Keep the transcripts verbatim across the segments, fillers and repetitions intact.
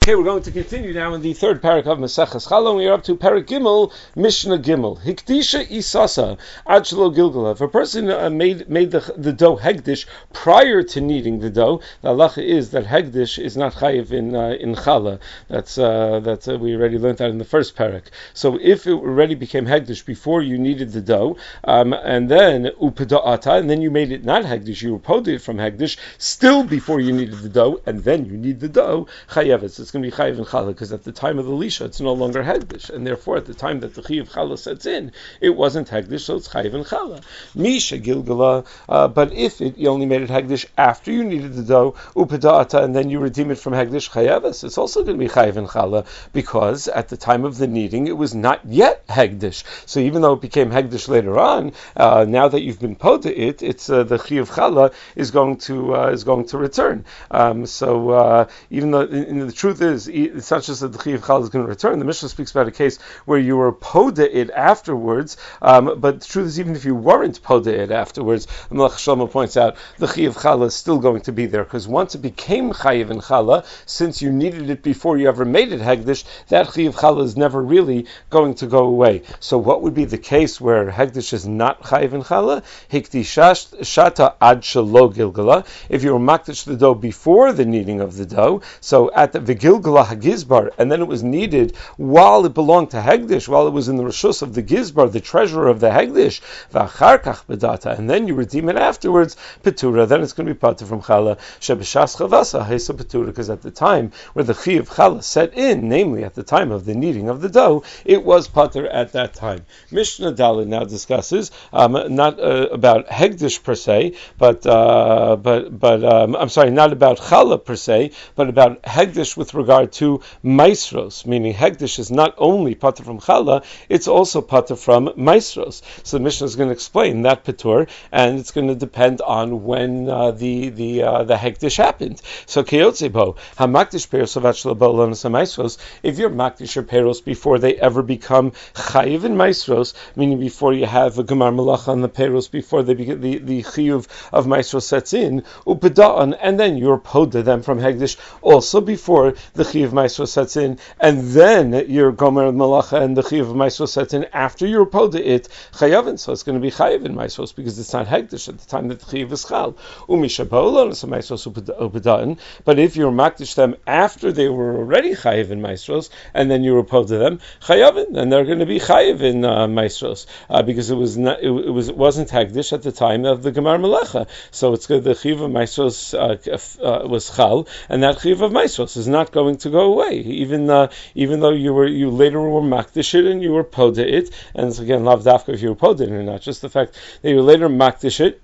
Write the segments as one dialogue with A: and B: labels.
A: Okay, we're going to continue now in the third parak of Maseches Chala. We are up to parak Gimel, Mishnah Gimel. Hikdisha isasa ad shelo gilgala. If a person uh, made made the, the dough hegdish prior to kneading the dough, the halacha is that hegdish is not chayiv in uh, in chala. That's uh, that's uh, we already learned that in the first parak. So if it already became hegdish before you kneaded the dough, um, and then upeda'ata, and then you made it not hegdish, you repoed it from hegdish still before you kneaded the dough, and then you knead the dough, chayev. It's going to be chayiv in challah, because at the time of the lisha it's no longer hegdish, and therefore at the time that the chayiv challah sets in, it wasn't hegdish, so it's chayiv in challah. Misha gilgala, uh, but if it, you only made it hegdish after you kneaded the dough, upeda'ata, and then you redeem it from hegdish, chayev, it's also going to be chayiv in challah, because at the time of the kneading it was not yet hegdish. So even though it became hegdish later on, uh, now that you've been poda it, it's uh, the chayiv challah is going to uh, is going to return. Um, so uh, even though in, in the truth is, it's not just that the Chiyav Challah is going to return. The Mishnah speaks about a case where you were poda it afterwards, um, but the truth is, even if you weren't poda it afterwards, the Melech Shlomo points out the Chiyav Challah is still going to be there, because once it became Chayiv in Challah, since you needed it before you ever made it Hegdish, that Chiyav Challah is never really going to go away. So what would be the case where Hegdish is not Chayiv in Challah? Hikdish shata ad shelo gilgala. If you were makdish the dough before the kneading of the dough, so at the Vigilgala Hagizbar, and then it was kneaded while it belonged to Hegdish, while it was in the Rishus of the Gizbar, the treasurer of the Hegdish, V'acharkach bedata, and then you redeem it afterwards, Petura, then it's going to be Pater from Chala, Shebeshas Chavasa, Hesa Petura, because at the time where the Chi of Chala set in, namely at the time of the kneading of the dough, it was Pater at that time. Mishnah Dalet now discusses, um, not uh, about Hegdish per se, but, uh, but, but um, I'm sorry, not about Chala per se, but about Hegdish with regard to Maisros, meaning Hegdish is not only Pater from Chala, it's also Pater from Maisros. So the Mishnah is going to explain that Patur, and it's going to depend on when uh, the the uh, the Hegdish happened. So Keyotzebo, Hamakdish Peros of Maisros, if you're Makdish or Peros before they ever become Chayiv in Maisros, meaning before you have a Gemar Malacha on the Peros, before they begin, the, the Chiyuv of Maisros sets in, Upeda'an, and then you're Poda them from Hegdish also before the Chiyuv Maisros sets in, and then your Gomer Malacha and the Chiyuv Maisros sets in after you're Poda it, Chayavin, so it's going to be Chayiv in Maisros because it's not Hegdish at the time that the Chiyuv is Chal. Umishaba'olon, so Maisros Upeda'an, but if you're Makdish them after they were already Chayiv in Maisros, and then you were Poda them, Chayavin, then they're going to be Chayiv in uh, Maisros, uh, because it was not, it, it was it wasn't Hegdish at the time of the Gemar Malacha, so it's good the Chiyuv of Maisros uh, uh, was Chal, and that Chiyuv of Maisros is not going to go away, even uh, even though you were you later were Makdish it and you were Poda it, and it's again Lav Dafka if you were Poda it or not, just the fact that you later Makdish it,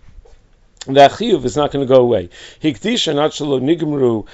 A: that chiyuv is not going to go away. Hikdisha not shelo nigmru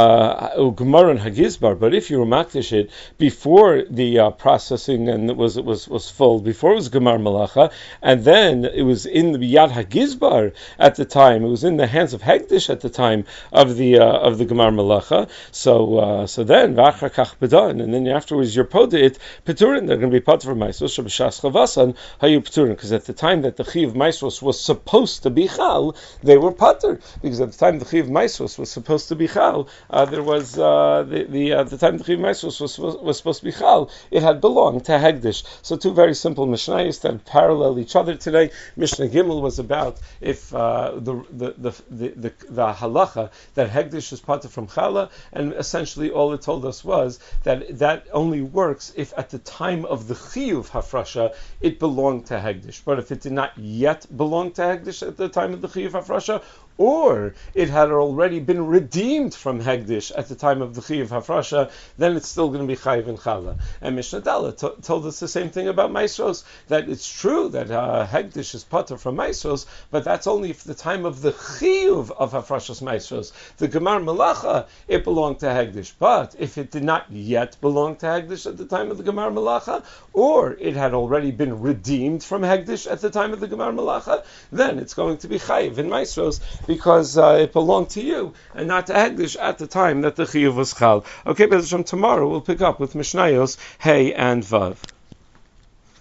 A: ugmaran hagizbar. But if you were makdish it before the uh, processing and it was it was was full, before it was gemar malacha, and then it was in the yad hagizbar at the time, it was in the hands of hegdish at the time of the uh, of the gemar malacha. So uh, so then v'achrakach bedan, and then afterwards you're poda it peturin. They're going to be poda for maisros shabashas chavasan hayu peturin, because at the time that the chiyuv maisros was supposed to be chal, they were pater, because at the time the Chiv Maisros was supposed to be Chal, uh, there was uh, the the uh, the time the Chiv Maisros was, was was supposed to be Chal, it had belonged to Hegdish. So two very simple Mishnayos that parallel each other today. Mishnah Gimel was about if uh, the, the, the the the the halacha that Hegdish is pater from Chala, and essentially all it told us was that that only works if at the time of the Chiyuv Hafrasha it belonged to Hegdish, but if it did not yet belong to Hegdish at the time of the Chiyuv Hafrasha, or it had already been redeemed from Hegdish at the time of the Chiyuv Hafrasha, then it's still going to be Chayiv and Chala. And Mishnah Dalet t- told us the same thing about Maisros, that it's true that uh, Hegdish is Pater from Maisros, but that's only if the time of the Chiyuv of Hafrashas Maisros. The Gemar Malacha, it belonged to Hegdish, but if it did not yet belong to Hegdish at the time of the Gemar Malacha, or it had already been redeemed from Hegdish at the time of the Gemar Malacha, then it's going to be Chayiv in Maisros, because uh, it belonged to you and not to Hegdish at the time that the Chiyuv was Chal. Okay, B'ezras Hashem, tomorrow we'll pick up with Mishnayos Hey and Vav.